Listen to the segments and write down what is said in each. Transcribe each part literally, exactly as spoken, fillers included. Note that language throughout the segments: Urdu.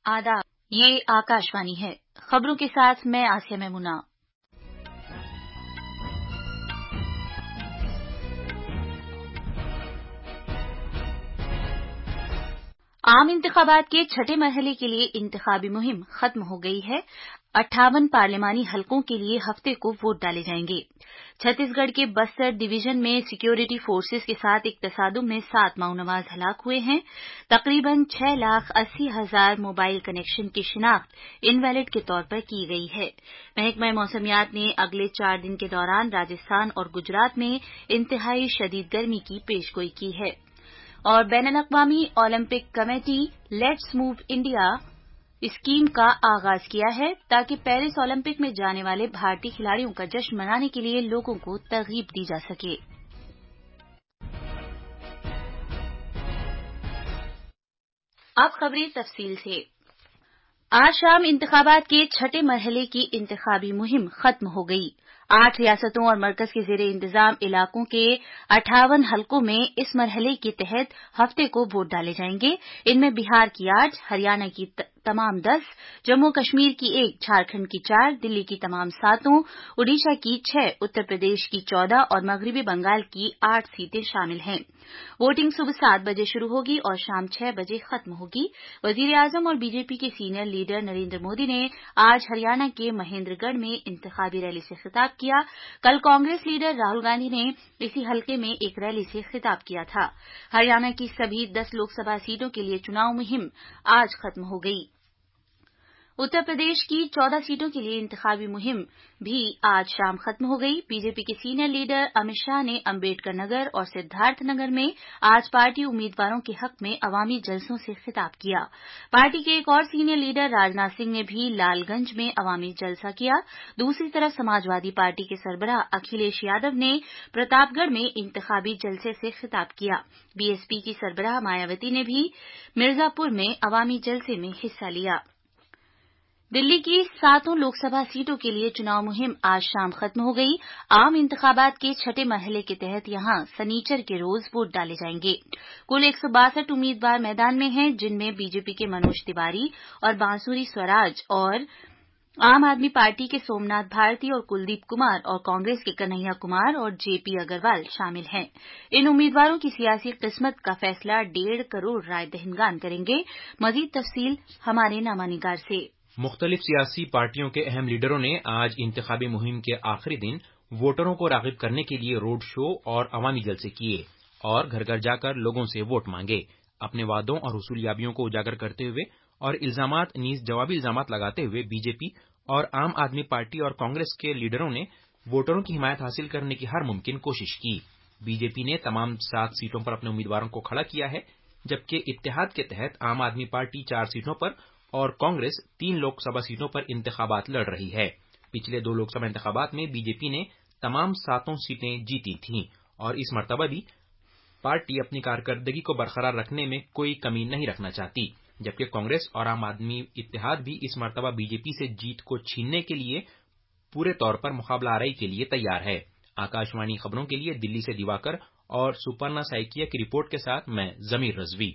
آداب، یہ آکاشوانی ہے۔ خبروں کے ساتھ میں آسیہ میمونہ۔ عام انتخابات کے چھٹے مرحلے کے لیے انتخابی مہم ختم ہو گئی ہے۔ اٹھاون پارلیمانی حلقوں کے لیے ہفتے کو ووٹ ڈالے جائیں گے۔ چھتیس گڑھ کے بستر ڈویژن میں سیکورٹی فورسز کے ساتھ ایک تصادم میں سات ماؤ نواز ہلاک ہوئے ہیں۔ تقریباً چھ لاکھ اسی ہزار موبائل کنیکشن کی شناخت انویلڈ کے طور پر کی گئی ہے۔ محکمہ موسمیات نے اگلے چار دن کے دوران راجستھان اور گجرات میں انتہائی شدید گرمی کی پیشگوئی کی ہے۔ اور بین الاقوامی Olympic committee let's move India scheme کا آغاز کیا ہے تاکہ پیرس اولمپک میں جانے والے بھارتی کھلاڑیوں کا جشن منانے کے لیے لوگوں کو ترغیب دی جا سکے۔ اب خبریں تفصیل سے۔ آج شام انتخابات کے چھٹے مرحلے کی انتخابی مہم ختم ہو گئی۔ آٹھ ریاستوں اور مرکز کے زیر انتظام علاقوں کے اٹھاون حلقوں میں اس مرحلے کے تحت ہفتے کو ووٹ ڈالے جائیں گے۔ ان میں بہار کی آٹھ، ہریانہ کی تمام دس، جموں کشمیر کی ایک، جھارکھنڈ کی چار، دلی کی تمام ساتوں، اڈیشہ کی چھ، اتر پردیش کی چودہ اور مغربی بنگال کی آٹھ سیٹیں شامل ہیں۔ ووٹنگ صبح سات بجے شروع ہوگی اور شام چھ بجے ختم ہوگی۔ وزیر اعظم اور بی جے پی کے سینئر لیڈر نریندر مودی نے آج ہریانہ کے مہیندر گڑھ میں انتخابی ریلی سے خطاب کیا۔ کل کانگریس لیڈر راہل گاندھی نے اسی حلقے میں ایک ریلی سے خطاب کیا تھا۔ ہریانہ کی سبھی دس لوک سبھا سیٹوں کے لیے چناؤ مہم آج ختم ہو گئی۔ اتر پردیش کی چودہ سیٹوں کے لیے انتخابی مہم بھی آج شام ختم ہو گئی۔ بی جے پی کے سینئر لیڈر امت شاہ نے امبیڈکر نگر اور سدھارتھ نگر میں آج پارٹی امیدواروں کے حق میں عوامی جلسوں سے خطاب کیا۔ پارٹی کے ایک اور سینئر لیڈر راجناتھ سنگھ نے بھی لال گنج میں عوامی جلسہ کیا۔ دوسری طرف سماجوادی پارٹی کے سربراہ اکھلیش یادو نے پرتاپ گڑھ میں انتخابی جلسے سے خطاب کیا۔ بی ایس پی کی سربراہ مایاوتی نے بھی مرزا پور میں عوامی جلسے میں حصہ لیا۔ دلی کی ساتوں لوک سبھا سیٹوں کے لیے چناؤ مہم آج شام ختم ہو گئی۔ عام انتخابات کے چھٹے مرحلے کے تحت یہاں سنیچر کے روز ووٹ ڈالے جائیں گے۔ کل ایک سو باسٹھ امیدوار میدان میں ہیں، جن میں بی جے پی کے منوج تیواری اور بانسری سوراج اور عام آدمی پارٹی کے سومناتھ بھارتی اور کلدیپ کمار اور کانگریس کے کنہیا کمار اور جے پی اگروال شامل ہیں۔ ان امیدواروں کی سیاسی قسمت کا فیصلہ ڈیڑھ کروڑ رائے دہندگان کریں گے۔ مزید تفصیل ہمارے نامہ نگار سے۔ مختلف سیاسی پارٹیوں کے اہم لیڈروں نے آج انتخابی مہم کے آخری دن ووٹروں کو راغب کرنے کے لیے روڈ شو اور عوامی جلسے کیے اور گھر گھر جا کر لوگوں سے ووٹ مانگے۔ اپنے وعدوں اور حصولیابیوں کو اجاگر کرتے ہوئے اور الزامات نیز جوابی الزامات لگاتے ہوئے بی جے پی اور عام آدمی پارٹی اور کانگریس کے لیڈروں نے ووٹروں کی حمایت حاصل کرنے کی ہر ممکن کوشش کی۔ بی جے پی نے تمام سات سیٹوں پر اپنے امیدواروں کو کھڑا کیا ہے، جبکہ اتحاد کے تحت عام آدمی پارٹی چار سیٹوں پر اور کانگریس تین لوک سبھا سیٹوں پر انتخابات لڑ رہی ہے۔ پچھلے دو لوک سبھا انتخابات میں بی جے پی نے تمام ساتوں سیٹیں جیتی تھیں اور اس مرتبہ بھی پارٹی اپنی کارکردگی کو برقرار رکھنے میں کوئی کمی نہیں رکھنا چاہتی، جبکہ کانگریس اور عام آدمی اتحاد بھی اس مرتبہ بی جے پی سے جیت کو چھیننے کے لیے پورے طور پر مقابلہ آرائی کے لیے تیار ہے۔ آکاشوانی خبروں کے لیے دلی سے دیواکر اور سپرنا سائکیا کی رپورٹ کے ساتھ میں ضمیر رضوی۔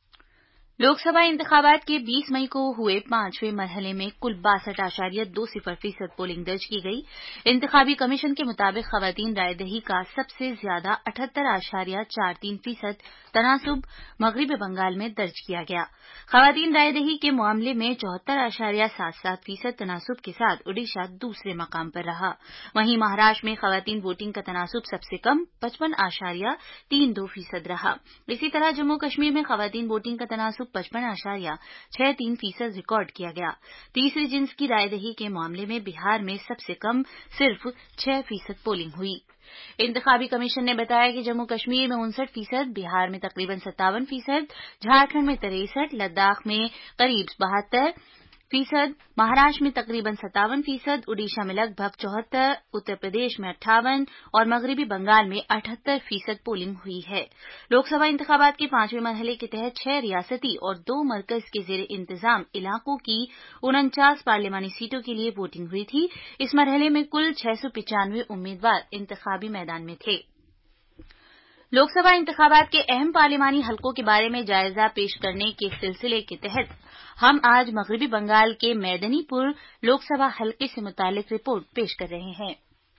لوک سبھا انتخابات کے بیس مئی کو ہوئے پانچویں مرحلے میں کل باسٹھ اشاریہ دو صفر فیصد پولنگ درج کی گئی۔ انتخابی کمیشن کے مطابق خواتین رائے دہی کا سب سے زیادہ اٹھہتر اشاریہ چار تین فیصد تناسب مغربی بنگال میں درج کیا گیا۔ خواتین رائے دہی کے معاملے میں چوہتر اشاریہ سات سات فیصد تناسب کے ساتھ اڈیشہ دوسرے مقام پر رہا۔ وہیں مہاراشٹر میں خواتین ووٹنگ کا تناسب سب سے کم پچپن اشاریہ تین دو فیصد رہا۔ اسی طرح جموں کشمیر میں خواتین ووٹنگ کا تناسب پچپن اشاریہ چھ تین فیصد ریکارڈ کیا گیا۔ تیسری جنس کی رائے دہی کے معاملے میں بہار میں سب سے کم صرف چھ فیصد پولنگ ہوئی۔ انتخابی کمیشن نے بتایا کہ جموں کشمیر میں انسٹھ فیصد، بہار میں تقریباً ستاون فیصد، جھارکھنڈ میں تریسٹھ، لداخ میں قریب بہتر فیصد، مہاراشٹر میں تقریباً ستاون فیصد، اڈیشہ میں لگ بھگ چوہتر، اتر پردیش میں اٹھاون اور مغربی بنگال میں اٹھہتر فیصد پولنگ ہوئی ہے۔ لوک سبھا انتخابات کے پانچویں مرحلے کے تحت چھ ریاستی اور دو مرکز کے زیر انتظام علاقوں کی انچاس پارلیمانی سیٹوں کے لیے ووٹنگ ہوئی تھی۔ اس مرحلے میں کل چھ سو پچانوے امیدوار انتخابی میدان میں تھے۔ لوک سبھا انتخابات کے اہم پارلیمانی حلقوں کے بارے میں جائزہ پیش کرنے کے سلسلے کے تحت ہم آج مغربی بنگال کے میدنی پور لوک سبھا حلقے سے متعلق رپورٹ پیش کر رہے ہیں۔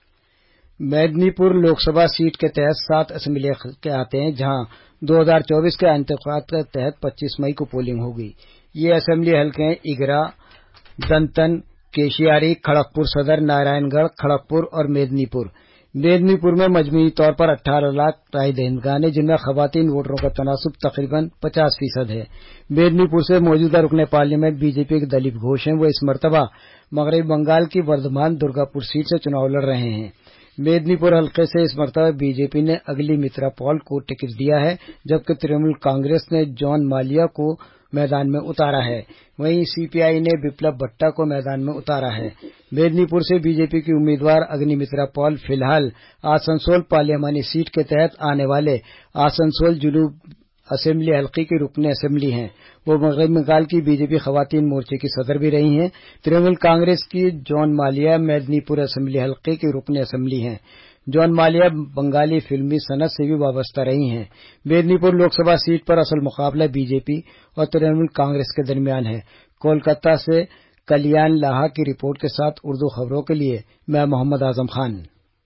میدنی پور لوک سبھا سیٹ کے تحت سات اسمبلی حلقے آتے ہیں، جہاں دو ہزار چوبیس کے انتخابات کے تحت پچیس مئی کو پولنگ ہوگی۔ یہ اسمبلی حلقے اگرا، دنتن، کیشیاری، کھڑگپور صدر، نارائن گڑھ، کھڑگپور اور میدنی پور۔ میدنی پور میں مجموعی طور پر اٹھارہ لاکھ رائے دہندگان ہیں، جن میں خواتین ووٹروں کا تناسب تقریباً پچاس فیصد ہے۔ میدنی پور سے موجودہ رکن پارلیمنٹ بی جے پی کے دلیپ گھوش ہیں، وہ اس مرتبہ مغربی بنگال کی وردھمان درگا پور سیٹ سے چناؤ لڑ رہے ہیں۔ میدنی پور حلقے سے اس مرتبہ بی جے پی نے اگلی مترا پال کو ٹکٹ دیا ہے، جبکہ ترنمول کانگریس نے جان مالیہ کو میدان میں اتارا ہے۔ وہیں سی پی آئی نے بپلب بھٹا کو میدان میں اتارا ہے۔ میدنی پور سے بی جے پی کی امیدوار اگنی مترا پال فی الحال آسنسول پارلیمانی سیٹ کے تحت آنے والے آسنسول جنوب اسمبلی حلقے کی رکن اسمبلی ہیں۔ وہ مغربی بنگال کی بی جے پی خواتین مورچے کی صدر بھی رہی ہیں۔ ترنمول کانگریس کی جان مالیہ میدنی پور اسمبلی حلقے کی رکن اسمبلی ہیں۔ جان مالیہ بنگالی فلمی صنعت سے بھی وابستہ رہی ہیں۔ میدنی پور لوک سبھا سیٹ پر اصل مقابلہ بی جے پی اور ترنمول کانگریس کے درمیان ہے۔ کولکاتہ سے کلیان لاہا کی رپورٹ کے ساتھ اردو خبروں کے لیے میں محمد اعظم خان۔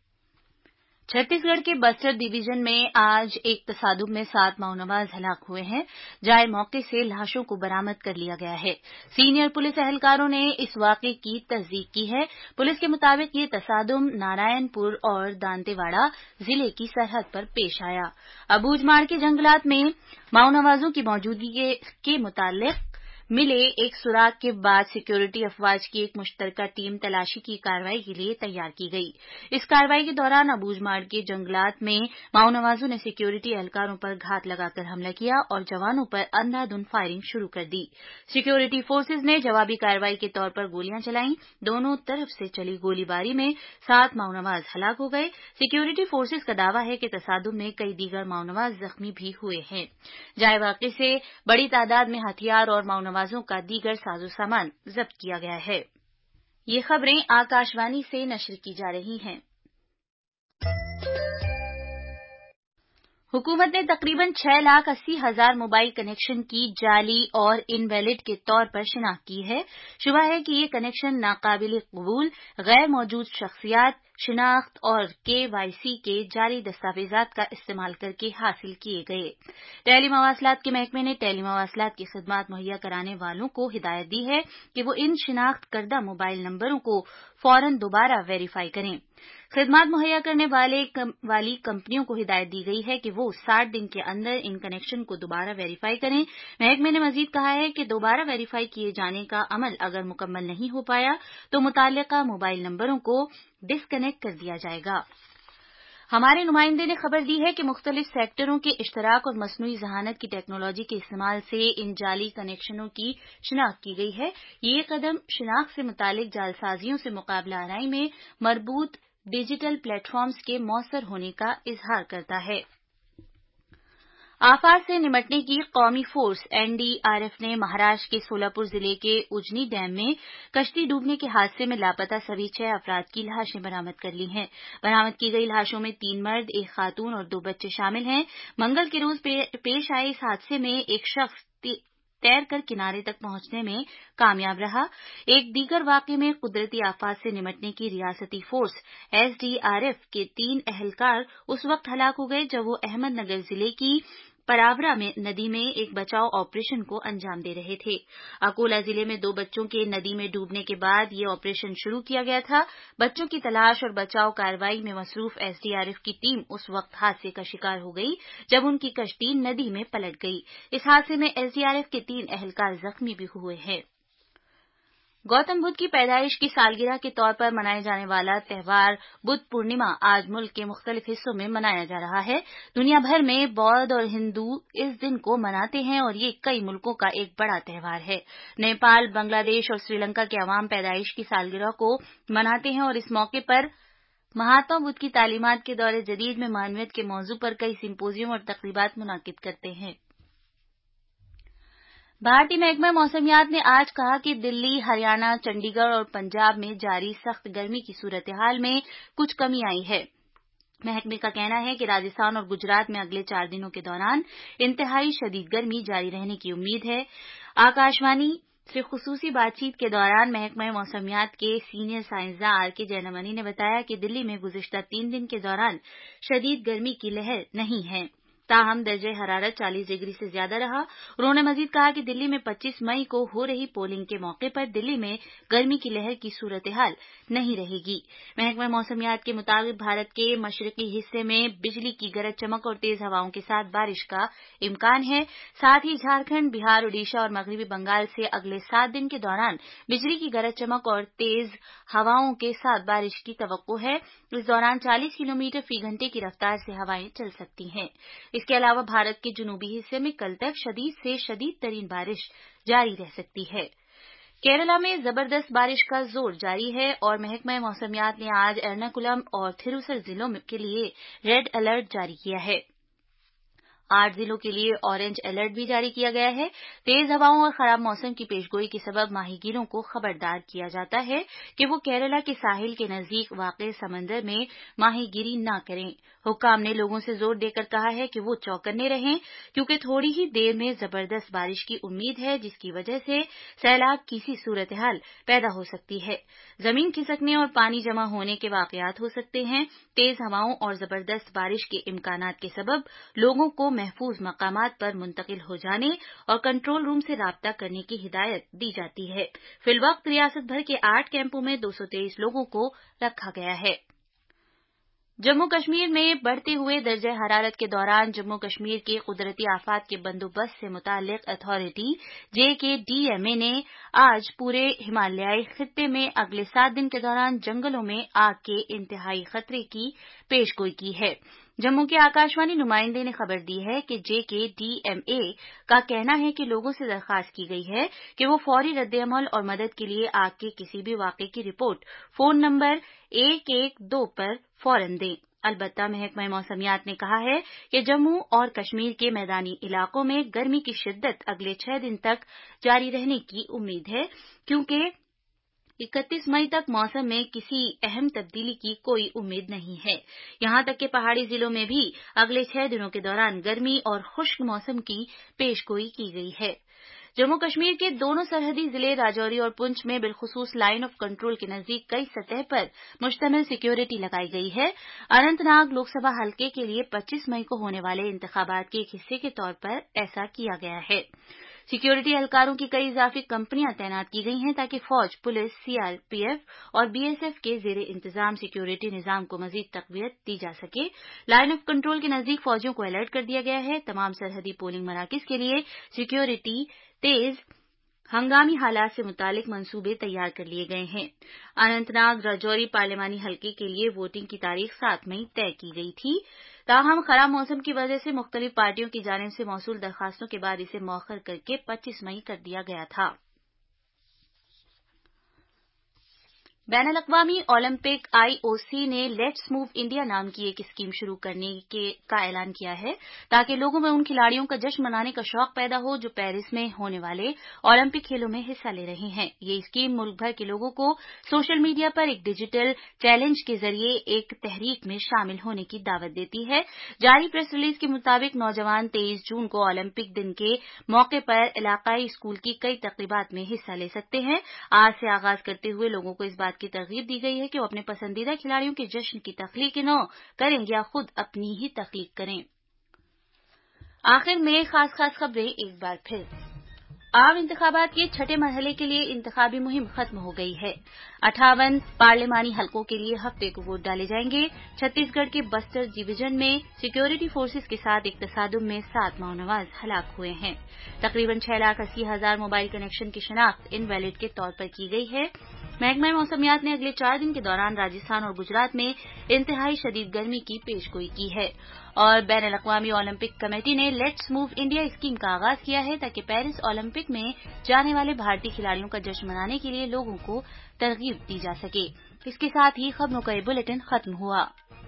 چھتیس گڑھ کے بستر ڈویژن میں آج ایک تصادم میں سات ماؤ نواز ہلاک ہوئے ہیں، جائے موقع سے لاشوں کو برآمد کر لیا گیا ہے۔ سینئر پولیس اہلکاروں نے اس واقعے کی تصدیق کی ہے۔ پولیس کے مطابق یہ تصادم نارائن پور اور دانتے واڑہ ضلع کی سرحد پر پیش آیا۔ ابوجماڑ کے جنگلات میں ماؤ نوازوں کی موجودگی کے متعلق ملے ایک سراغ کے بعد سیکورٹی افواج کی ایک مشترکہ ٹیم تلاشی کی کارروائی کے لیے تیار کی گئی۔ اس کارروائی کے دوران ابوجماڑ کے جنگلات میں ماؤ نوازوں نے سیکورٹی اہلکاروں پر گھات لگا کر حملہ کیا اور جوانوں پر اندھا دھند فائرنگ شروع کر دی۔ سیکورٹی فورسز نے جوابی کارروائی کے طور پر گولیاں چلائیں۔ دونوں طرف سے چلی گولی باری میں سات ماؤ نواز ہلاک ہو گئے۔ سیکورٹی فورسز کا دعویٰ ہے کہ تصادم میں کئی دیگر ماؤ نواز زخمی بھی ہوئے ہیں۔ جائے واقعے سے بڑی تعداد میں ہتھیار اور ماؤ نوازوں کا دیگر ساز و سامان ضبط کیا گیا ہے۔ یہ خبریں آکاشوانی سے نشر کی جا رہی ہیں۔ حکومت نے تقریباً چھ لاکھ اسی ہزار موبائل کنیکشن کی جعلی اور انویلڈ کے طور پر شناخت کی ہے۔ شبہ ہے کہ یہ کنیکشن ناقابل قبول، غیر موجود شخصیات، شناخت اور کے وائی سی کے جعلی دستاویزات کا استعمال کر کے حاصل کیے گئے۔ ٹیلی مواصلات کے محکمے نے ٹیلی مواصلات کی خدمات مہیا کرانے والوں کو ہدایت دی ہے کہ وہ ان شناخت کردہ موبائل نمبروں کو فوراً دوبارہ ویریفائی کریں۔ خدمات مہیا کرنے والے کم والی کمپنیوں کو ہدایت دی گئی ہے کہ وہ ساٹھ دن کے اندر ان کنیکشن کو دوبارہ ویریفائی کریں۔ محکمے نے مزید کہا ہے کہ دوبارہ ویریفائی کیے جانے کا عمل اگر مکمل نہیں ہو پایا تو متعلقہ موبائل نمبروں کو ڈسکنیکٹ کر دیا جائے گا۔ ہمارے نمائندے نے خبر دی ہے کہ مختلف سیکٹروں کے اشتراک اور مصنوعی ذہانت کی ٹیکنالوجی کے استعمال سے ان جعلی کنیکشنوں کی شناخت کی گئی ہے۔ یہ قدم شناخت سے متعلق جعلسازیوں سے مقابلہ آرائی میں مربوط ڈیجیٹل پلیٹ فارمز کے مؤثر ہونے کا اظہار کرتا ہے۔ آفات سے نمٹنے کی قومی force N D R F نے مہاراشٹر کے سولاپور ضلع کے اجنی ڈیم میں کشتی ڈوبنے کے حادثے میں لاپتہ سبھی چھ افراد کی لاشیں برآمد کر لی ہیں۔ برآمد کی گئی لاشوں میں تین مرد، ایک خاتون اور دو بچے شامل ہیں۔ منگل کے روز پیش آئے اس حادثے میں ایک شخص تیر کر کنارے تک پہنچنے میں کامیاب رہا۔ ایک دیگر واقعے میں قدرتی آفات سے نمٹنے کی ریاستی force S D R F کے تین اہلکار اس وقت ہلاک ہو گئے جب وہ احمد نگر ضلع کی پراورا میں ندی میں ایک بچاؤ آپریشن کو انجام دے رہے تھے۔ اکولا ضلع میں دو بچوں کے ندی میں ڈوبنے کے بعد یہ آپریشن شروع کیا گیا تھا۔ بچوں کی تلاش اور بچاؤ کارروائی میں مصروف ایس ڈی آر ایف کی ٹیم اس وقت حادثے کا شکار ہو گئی جب ان کی کشتی ندی میں پلٹ گئی۔ اس حادثے میں ایس ڈی آر ایف کے تین اہلکار زخمی بھی ہوئے ہیں۔ گوتم بدھ کی پیدائش کی سالگرہ کے طور پر منائے جانے والا تہوار بدھ پورنیما آج ملک کے مختلف حصوں میں منایا جا رہا ہے۔ دنیا بھر میں بودھ اور ہندو اس دن کو مناتے ہیں اور یہ کئی ملکوں کا ایک بڑا تہوار ہے۔ نیپال، بنگلہ دیش اور سری لنکا کے عوام پیدائش کی سالگرہ کو مناتے ہیں اور اس موقع پر مہاتما بدھ کی تعلیمات کے دور جدید میں معنویت کے موضوع پر کئی سمپوزیم اور تقریبات منعقد کرتے ہیں۔ بھارتی محکمہ موسمیات نے آج کہا کہ دلی، ہریانہ، چنڈی گڑھ اور پنجاب میں جاری سخت گرمی کی صورتحال میں کچھ کمی آئی ہے۔ محکمے کا کہنا ہے کہ راجستھان اور گجرات میں اگلے چار دنوں کے دوران انتہائی شدید گرمی جاری رہنے کی امید ہے۔ آکاشوانی سے خصوصی بات چیت کے دوران محکمہ موسمیات کے سینئر سائنسداں آر کے جینمنی نے بتایا کہ دلی میں گزشتہ تین دن کے دوران شدید گرمی کی لہر نہیں ہے، تاہم درجہ حرارت چالیس ڈگری سے زیادہ رہا۔ انہوں نے مزید کہا کہ دلی میں پچیس مئی کو ہو رہی پولنگ کے موقع پر دلی میں گرمی کی لہر کی صورتحال نہیں رہے گی۔ محکمہ موسمیات کے مطابق بھارت کے مشرقی حصے میں بجلی کی گرج چمک اور تیز ہواؤں کے ساتھ بارش کا امکان ہے، ساتھ ہی جھارکھنڈ، بہار، اڈیشہ اور مغربی بنگال سے اگلے سات دن کے دوران بجلی کی گرج چمک اور تیز ہواؤں کے ساتھ بارش کی توقع ہے۔ اس دوران چالیس کلومیٹر فی گھنٹے کی رفتار سے ہوائیں چل سکتی ہیں۔ اس کے علاوہ بھارت کے جنوبی حصے میں کل تک شدید سے شدید ترین بارش جاری رہ سکتی ہے۔ کیرالہ میں زبردست بارش کا زور جاری ہے اور محکمہ موسمیات نے آج ایرناکولم اور تھیروسر ضلعوں کے لیے ریڈ الرٹ جاری کیا ہے۔ آٹھ ضلعوں کے لیے اورنج الرٹ بھی جاری کیا گیا ہے۔ تیز ہواؤں اور خراب موسم کی پیشگوئی کے سبب ماہی گیروں کو خبردار کیا جاتا ہے کہ وہ کیرالہ کے ساحل کے نزدیک واقع سمندر میں ماہی گیری نہ کریں۔ حکام نے لوگوں سے زور دے کر کہا ہے کہ وہ چوکنے رہیں کیونکہ تھوڑی ہی دیر میں زبردست بارش کی امید ہے، جس کی وجہ سے سیلاب کی سی صورتحال پیدا ہو سکتی ہے۔ زمین کھسکنے اور پانی جمع ہونے کے واقعات ہو سکتے ہیں۔ تیز ہواؤں اور زبردست بارش کے امکانات کے سبب لوگوں کو محفوظ مقامات پر منتقل ہو جانے اور کنٹرول روم سے رابطہ کرنے کی ہدایت دی جاتی ہے۔ فی الوقت ریاست بھر کے آٹھ کیمپوں میں دو سو تیئیس لوگوں کو رکھا گیا ہے۔ جموں کشمیر میں بڑھتے ہوئے درجہ حرارت کے دوران جموں کشمیر کے قدرتی آفات کے بندوبست سے متعلق اتھارٹی جے کے ڈی ایم اے نے آج پورے ہمالیائی خطے میں اگلے سات دن کے دوران جنگلوں میں آگ کے انتہائی خطرے کی پیشگوئی کی ہے۔ جموں کے آکاشوانی نمائندے نے خبر دی ہے کہ جے کے ڈی ایم اے کا کہنا ہے کہ لوگوں سے درخواست کی گئی ہے کہ وہ فوری رد عمل اور مدد کے لیے آگ کے کسی بھی واقعے کی رپورٹ فون نمبر ایک ایک دو پر فوراً دیں۔ البتہ محکمہ موسمیات نے کہا ہے کہ جموں اور کشمیر کے میدانی علاقوں میں گرمی کی شدت اگلے چھ دن تک جاری رہنے کی امید ہے، کیونکہ اکتیس مئی تک موسم میں کسی اہم تبدیلی کی کوئی امید نہیں ہے۔ یہاں تک کہ پہاڑی ضلعوں میں بھی اگلے چھ دنوں کے دوران گرمی اور خشک موسم کی پیشگوئی کی گئی ہے۔ جموں کشمیر کے دونوں سرحدی ضلع راجوری اور پنچ میں بالخصوص لائن آف کنٹرول کے نزدیک کئی سطح پر مشتمل سیکیورٹی لگائی گئی ہے۔ اننت ناگ لوک سبھا حلقے کے لیے پچیس مئی کو ہونے والے انتخابات کے ایک حصے کے طور پر ایسا کیا گیا ہے۔ سیکیورٹی اہلکاروں کی کئی اضافی کمپنیاں تعینات کی گئی ہیں تاکہ فوج، police, C R P F اور بی ایس ایف کے زیر انتظام سیکیورٹی نظام کو مزید تقویت دی جا سکے۔ لائن آف کنٹرول کے نزدیک فوجیوں کو الرٹ کر دیا گیا ہے۔ تمام سرحدی پولنگ مراکز کے لیے سیکیورٹی تیز ہنگامی حالات سے متعلق منصوبے تیار کر لیے گئے ہیں۔ اننت ناگ راجوری پارلیمانی حلقے کے لیے ووٹنگ کی تاریخ سات مئی طے کی گئی تھی، تاہم خراب موسم کی وجہ سے مختلف پارٹیوں کی جانب سے موصول درخواستوں کے بعد اسے مؤخر کر کے پچیس مئی کر دیا گیا تھا۔ بین الاقوامی اولمپک آئی او سی نے لیٹس موو انڈیا نام کی ایک اسکیم شروع کرنے کے کا اعلان کیا ہے تاکہ لوگوں میں ان کھلاڑیوں کا جشن منانے کا شوق پیدا ہو جو پیرس میں ہونے والے اولمپک کھیلوں میں حصہ لے رہے ہیں۔ یہ اسکیم ملک بھر کے لوگوں کو سوشل میڈیا پر ایک ڈیجیٹل چیلنج کے ذریعے ایک تحریک میں شامل ہونے کی دعوت دیتی ہے۔ جاری پریس ریلیز کے مطابق نوجوان تیئیس جون کو اولمپک دن کے موقع پر علاقائی اسکول کی کئی تقریبات میں حصہ لے سکتے ہیں۔ آج سے آغاز کرتے ہوئے لوگوں کو اس بات کی ترغیب دی گئی ہے کہ وہ اپنے پسندیدہ کھلاڑیوں کے جشن کی تخلیق نو کریں یا خود اپنی ہی تخلیق کریں۔ آخر میں خاص خاص خبریں ایک بار پھر۔ عام انتخابات کے چھٹے مرحلے کے لیے انتخابی مہم ختم ہو گئی ہے۔ اٹھاون پارلیمانی حلقوں کے لیے ہفتے کو ووٹ ڈالے جائیں گے۔ چھتیس گڑھ کے بستر ڈویژن میں سیکیورٹی فورسز کے ساتھ ایک تصادم میں سات ماؤنواز ہلاک ہوئے ہیں۔ تقریباً چھ لاکھ اسی ہزار موبائل کنیکشن کی شناخت انویلڈ کے طور پر کی گئی ہے۔ محکمہ موسمیات نے اگلے چار دن کے دوران راجستھان اور گجرات میں انتہائی شدید گرمی کی پیشگوئی کی ہے۔ اور بین الاقوامی اولمپک کمیٹی نے لیٹس موو انڈیا اسکیم کا آغاز کیا ہے تاکہ پیرس اولمپک میں جانے والے بھارتی کھلاڑیوں کا جشن منانے کے لیے لوگوں کو ترغیب دی جا سکے۔ اس کے ساتھ ہی خبروں کا یہ بلیٹن ختم ہوا۔